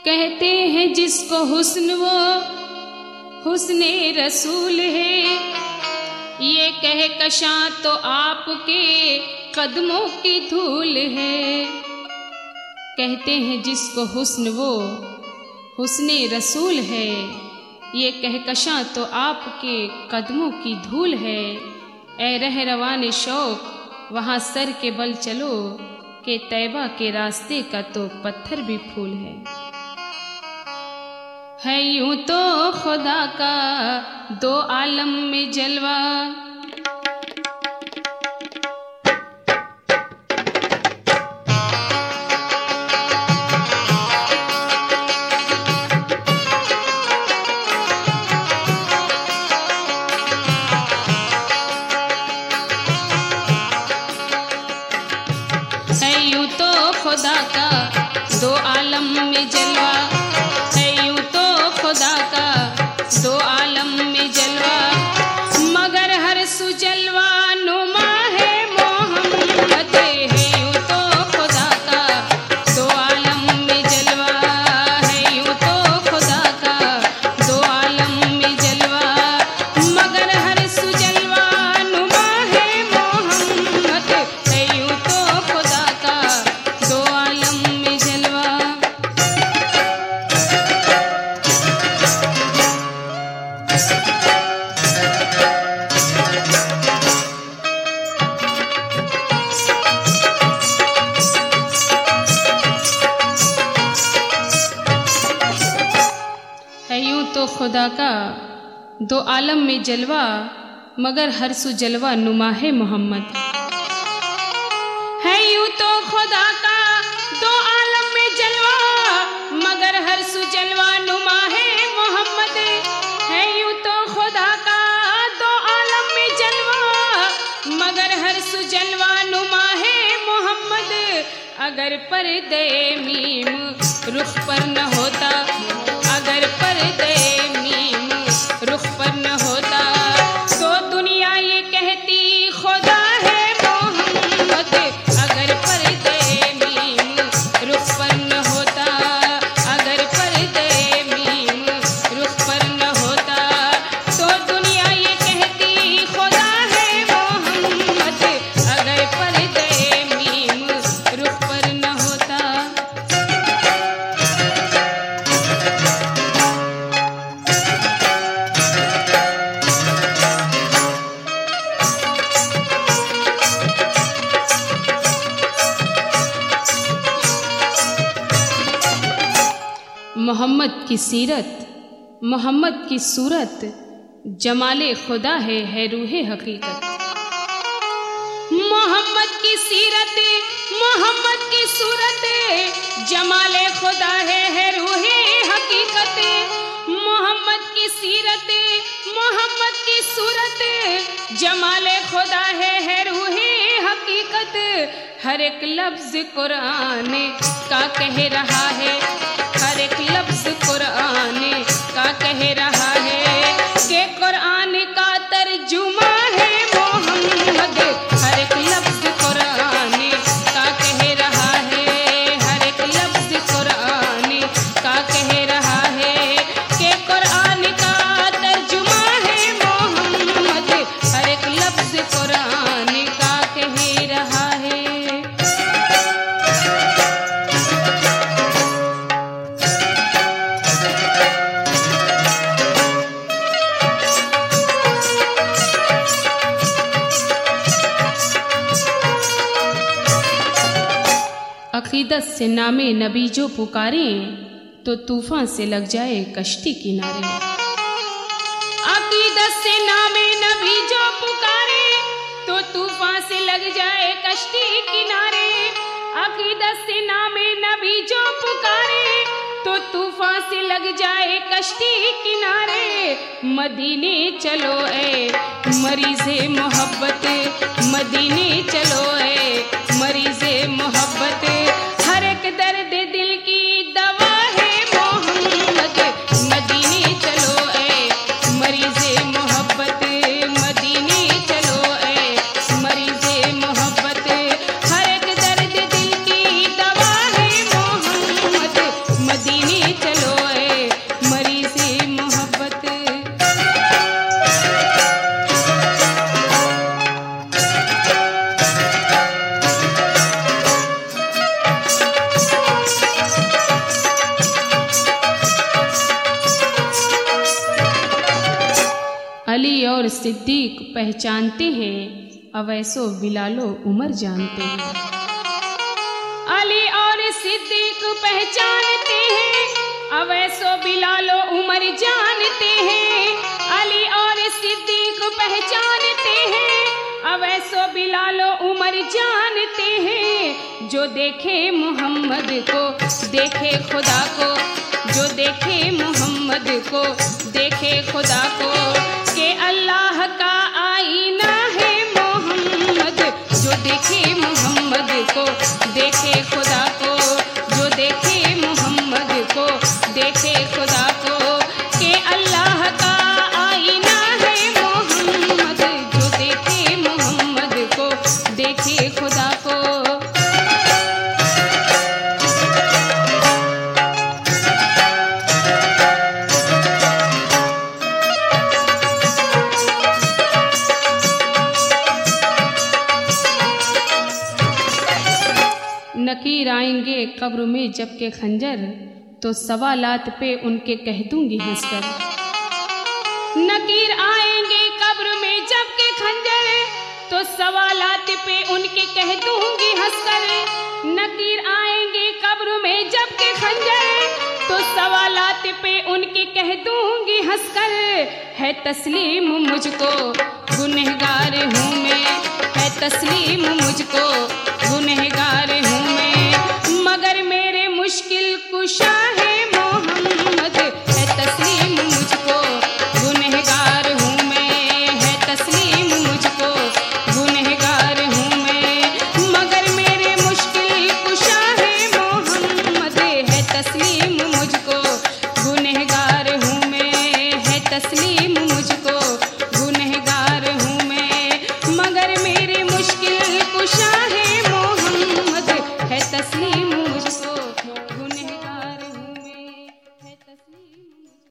कहते हैं जिसको हुस्न वो हुस्ने रसूल है, ये कह कशां तो आपके कदमों की धूल है। कहते हैं जिसको हुस्न वो हुस्ने रसूल है, ये कहकशां तो आपके कदमों की धूल है। ए रह रवान शौक वहाँ सर के बल चलो, के तैबा के रास्ते का तो पत्थर भी फूल है यूं तो खुदा का दो आलम में जलवा। खुदा का दो आलम में जलवा है, यूं तो खुदा का दो आलम में जलवा, मगर हर सुजलवा नुमा है मोहम्मद है। यूं तो खुदा का दो आलम में जलवा है, यूं तो खुदा का दो आलम में जलवा, मगर हर सुजलवा नुमा है मोहम्मद है। यूं तो खुदा का दो आलम में जलवा। है यूं तो खुदा का दो आलम में जलवा, मगर हर सु जलवा नुमा है मोहम्मद। है यूं तो खुदा का दो आलम में जलवा, मगर हर सु जलवा नुमा है मोहम्मद। है यूं तो खुदा का दो आलम में जलवा, मगर हर सु जलवा नुमा है मोहम्मद। अगर पर्दे मीम रुख पर न होता, अगर पर्दे मीम रुख पर न होता, तो दुनिया ये कहती खुदा है मोहम्मद। अगर पर्दे मीम रुख पर न होता, अगर पर्दे मीम रुख पर न होता, तो दुनिया ये कहती खुदा है मोहम्मद। अगर पर्दे मीम रुख पर न होता। मोहम्मद की सीरत, मोहम्मद की सूरत, जमाले खुदा है रूहे हकीकत। मोहम्मद की सीरत, मोहम्मद की सूरत, जमाले खुदा है रूहे हकीकत। मोहम्मद की सीरत, मोहम्मद की सूरत, जमाले खुदा है रूहे हकीकत। हर एक लफ्ज कुरान का कह रहा है, हर एक लफ्ज कुरान का कह रहा है, कि कुरान का तर्जुमा है मोहम्मद। हर एक लफ्ज कुरान का कह रहा है, हर एक लफ्ज कुरान का कह रहा है, कि कुरान का तर्जुमा है मोहम्मद। हर एक लफ्ज कुरान का कह रहा है। अकीदत से नामे नबी जो पुकारें, तो तूफान से लग जाए कश्ती किनारे। अकीदत से नामे नबी जो पुकारे, तो तूफान से लग जाए कश्ती किनारे। अकीदत से नामे नबी जो पुकारे, तो तूफान से लग जाए कश्ती किनारे। मदीने चलो ए मरीज़े मोहब्बत, मदीने चलो ए मरीज़े मोहब्बत। हर एक दर्द दिल की दवा है मोहम्मद। मदीने चलो ए मरीज़े मोहब्बत, मदीने चलो ए मरीज़े मोहब्बत। हर एक दर्द दिल की दवा है मोहम्मद। मदीने अली और सिद्दीक पहचानते हैं, अवैसो बिलालो उमर जानते हैं। अली और सिद्दीक पहचानते हैं, अवैसो बिलालो उमर जानते हैं। अली और सिद्दीक पहचानते हैं, अवैसो बिलालो उमर जानते हैं। जो देखे मोहम्मद को देखे खुदा को, जो देखे मोहम्मद को देखे खुदा को, के अल्लाह का आईना है मोहम्मद। जो देखे मोहम्मद को देखे खुदा को, जो देखे मोहम्मद को देखे खुदा को, के अल्लाह का आईना है मोहम्मद। जो देखे मोहम्मद को देखे खुदा को। नकीर आएंगे कब्र में जबकि खंजर, तो सवालात पे उनके कह दूंगी हंसकर। नकीर आएंगे कब्र में जबकि खंजर, तो सवालात पे उनके कह दूंगी हंसकर। नकीर आएंगे कब्र में जबकि खंजर, तो सवालात पे उनके कह दूंगी हंसकर। है तस्लीम मुझको गुनहगार हूँ मैं, है तस्लीम मुझको गुनहगार हूँ मैं, मगर मेरे मुश्किल कुशा है